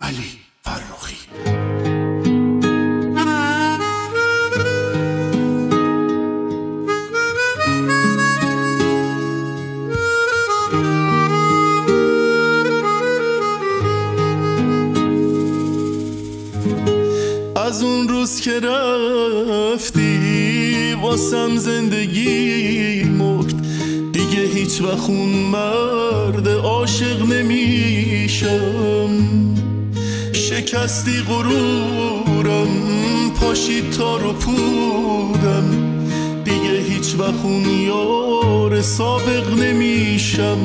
علی فرخی. از اون روز که رفتی واسم زندگی مرد، دیگه هیچ وقت اون مرد عاشق نمیشم. شکستی غرورم، پاشید تار و پودم، دیگه هیچ وقت اون یار سابق نمیشم.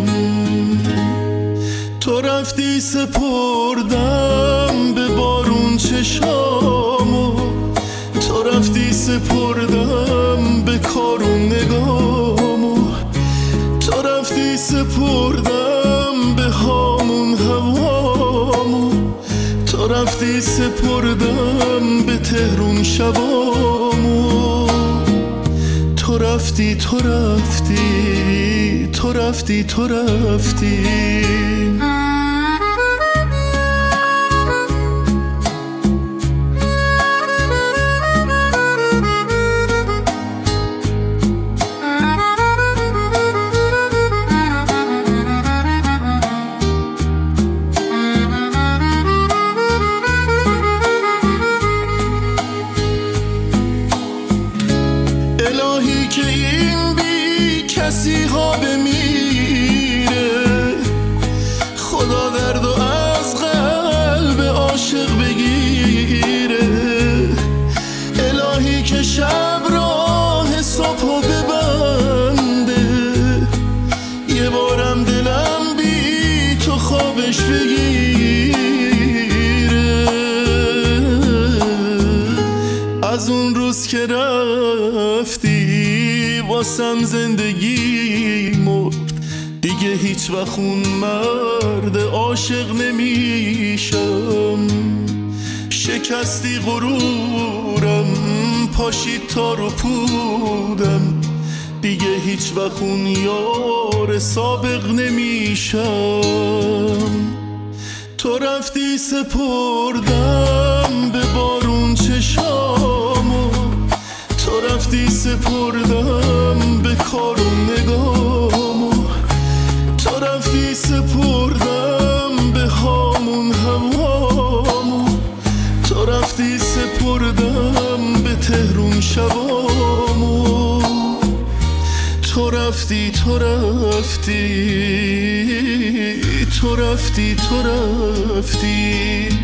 تو رفتی سپردم به بارون چشامو، تو رفتی سپردم به کارون نگامو، تو رفتی سپردم به هامون هوامو، تو رفتی سپردم به تهرون شبامو. تو رفتی تو رفتی تو رفتی تو رفتی. الهی که این بی کسی ها بمیره، خدا درد و از قلب عاشق بگیره. الهی که شب راه صبح ببنده، یه بارم دلم بی تو خوابش بگیره. از اون روز که رفتی واسم زندگی مرد، دیگه هیچ وقت اون مرد عاشق نمیشم. شکستی غرورم، پاشید تار و پودم، دیگه هیچ وقت اون یار سابق نمیشم. تو رفتی سپردم به بارون چشامو، تو رفتی سپردم به کارون نگامو، تو رفتی سپردم به هامون هوامو، تو رفتی سپردم به تهرون شبامو. تو رفتی تو رفتی تو رفتی تو رفتی.